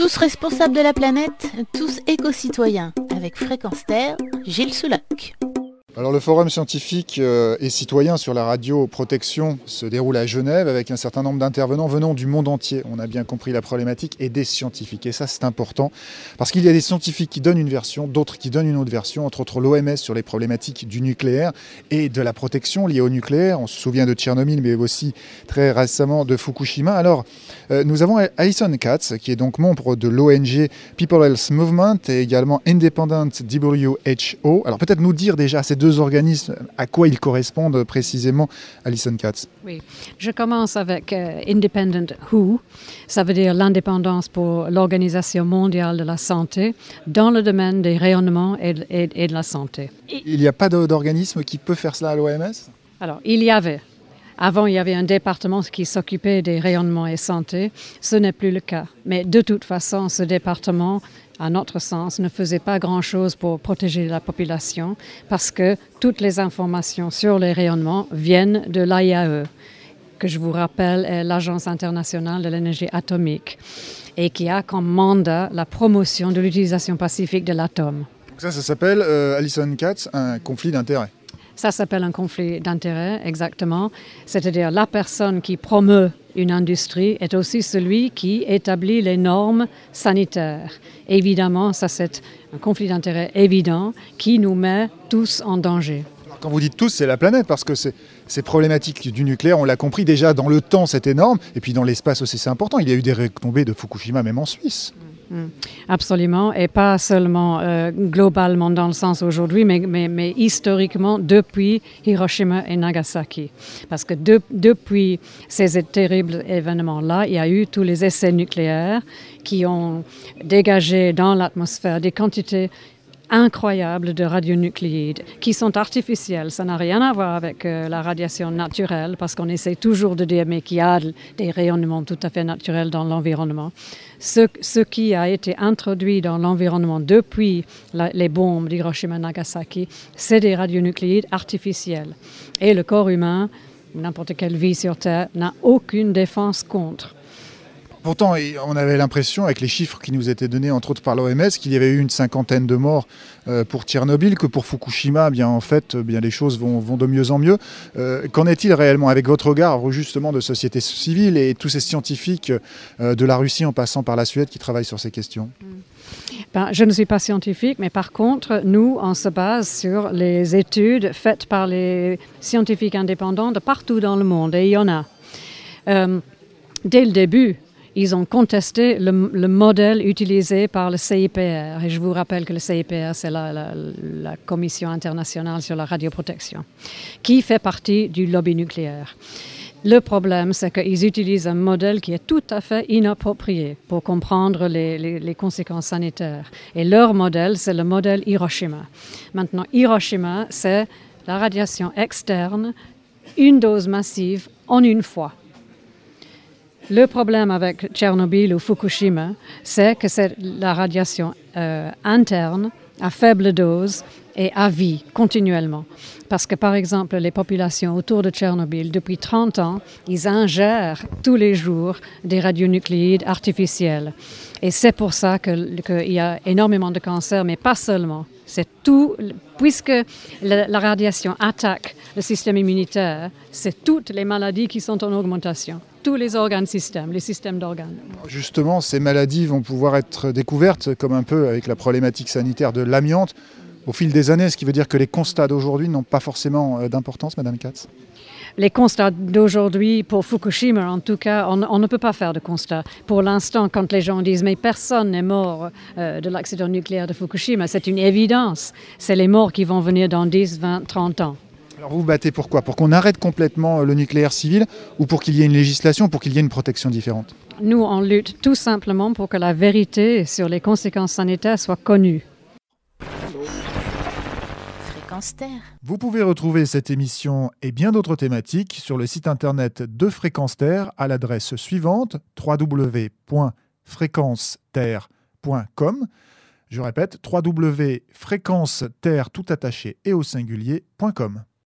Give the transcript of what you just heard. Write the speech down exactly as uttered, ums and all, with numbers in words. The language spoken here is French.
Tous responsables de la planète, tous éco-citoyens. Avec Fréquence Terre, Gilles Souloc. Alors le forum scientifique et citoyen sur la radioprotection se déroule à Genève avec un certain nombre d'intervenants venant du monde entier. On a bien compris la problématique et des scientifiques. Et ça c'est important parce qu'il y a des scientifiques qui donnent une version, d'autres qui donnent une autre version, entre autres l'O M S sur les problématiques du nucléaire et de la protection liée au nucléaire. On se souvient de Tchernobyl mais aussi très récemment de Fukushima. Alors euh, nous avons Alison Katz qui est donc membre de l'O N G People Health Movement et également Independent W H O. Alors peut-être nous dire déjà ces deux organismes, à quoi ils correspondent précisément, Alison Katz? Oui, je commence avec euh, Independent W H O, ça veut dire l'indépendance pour l'Organisation mondiale de la santé dans le domaine des rayonnements et de, et, et de la santé. Il n'y a pas d'organisme qui peut faire cela à l'O M S? Alors, il y avait. Avant, il y avait un département qui s'occupait des rayonnements et santé. Ce n'est plus le cas. Mais de toute façon, ce département, à notre sens, ne faisait pas grand-chose pour protéger la population parce que toutes les informations sur les rayonnements viennent de l'A I A E, que je vous rappelle est l'Agence internationale de l'énergie atomique et qui a comme mandat la promotion de l'utilisation pacifique de l'atome. Donc ça, ça s'appelle, euh, Alison Katz, un conflit d'intérêts. Ça s'appelle un conflit d'intérêts, exactement. C'est-à-dire la personne qui promeut une industrie est aussi celui qui établit les normes sanitaires. Évidemment, ça c'est un conflit d'intérêts évident qui nous met tous en danger. Alors, quand vous dites tous, c'est la planète, parce que c'est, ces problématiques du nucléaire, on l'a compris déjà, dans le temps c'est énorme, et puis dans l'espace aussi c'est important. Il y a eu des retombées de Fukushima même en Suisse. Mmh. Absolument, et pas seulement euh, globalement dans le sens aujourd'hui, mais, mais, mais historiquement depuis Hiroshima et Nagasaki. Parce que de, depuis ces terribles événements-là, il y a eu tous les essais nucléaires qui ont dégagé dans l'atmosphère des quantités incroyables de radionucléides qui sont artificiels. Ça n'a rien à voir avec euh, la radiation naturelle parce qu'on essaie toujours de dire mais qu'il y a des rayonnements tout à fait naturels dans l'environnement. Ce, ce qui a été introduit dans l'environnement depuis la, les bombes d'Hiroshima et Nagasaki, c'est des radionucléides artificiels. Et le corps humain, n'importe quelle vie sur Terre, n'a aucune défense contre. Pourtant, on avait l'impression, avec les chiffres qui nous étaient donnés, entre autres par l'O M S, qu'il y avait eu une cinquantaine de morts euh, pour Tchernobyl, que pour Fukushima, bien, en fait, bien, les choses vont, vont de mieux en mieux. Euh, qu'en est-il réellement, avec votre regard, justement, de société civile et tous ces scientifiques euh, de la Russie en passant par la Suède qui travaillent sur ces questions? Ben, je ne suis pas scientifique, mais par contre, nous, on se base sur les études faites par les scientifiques indépendants de partout dans le monde, et il y en a. Euh, dès le début, ils ont contesté le, le modèle utilisé par le C I P R. Et je vous rappelle que le C I P R, c'est la, la, la Commission internationale sur la radioprotection, qui fait partie du lobby nucléaire. Le problème, c'est qu'ils utilisent un modèle qui est tout à fait inapproprié pour comprendre les, les, les conséquences sanitaires. Et leur modèle, c'est le modèle Hiroshima. Maintenant, Hiroshima, c'est la radiation externe, une dose massive en une fois. Le problème avec Tchernobyl ou Fukushima, c'est que c'est la radiation euh, interne, à faible dose et à vie, continuellement. Parce que, par exemple, les populations autour de Tchernobyl, depuis trente ans, ils ingèrent tous les jours des radionucléides artificiels. Et c'est pour ça que, qu'il y a énormément de cancers, mais pas seulement. C'est tout, puisque la, la radiation attaque le système immunitaire, c'est toutes les maladies qui sont en augmentation. Tous les organes systèmes, les systèmes d'organes. Justement, ces maladies vont pouvoir être découvertes, comme un peu avec la problématique sanitaire de l'amiante, au fil des années, ce qui veut dire que les constats d'aujourd'hui n'ont pas forcément d'importance, Madame Katz? Les constats d'aujourd'hui, pour Fukushima en tout cas, on, on ne peut pas faire de constats. Pour l'instant, quand les gens disent « mais personne n'est mort euh, de l'accident nucléaire de Fukushima », c'est une évidence. C'est les morts qui vont venir dans dix, vingt, trente ans. Alors vous vous battez pour quoi? Pour qu'on arrête complètement le nucléaire civil ou pour qu'il y ait une législation, pour qu'il y ait une protection différente? Nous, on lutte tout simplement pour que la vérité sur les conséquences sanitaires soit connue. Fréquence Terre. Vous pouvez retrouver cette émission et bien d'autres thématiques sur le site internet de Fréquence Terre à l'adresse suivante w w w point fréquence terre point com. Je répète, w w w point fréquence terre tout attaché et au singulier point com.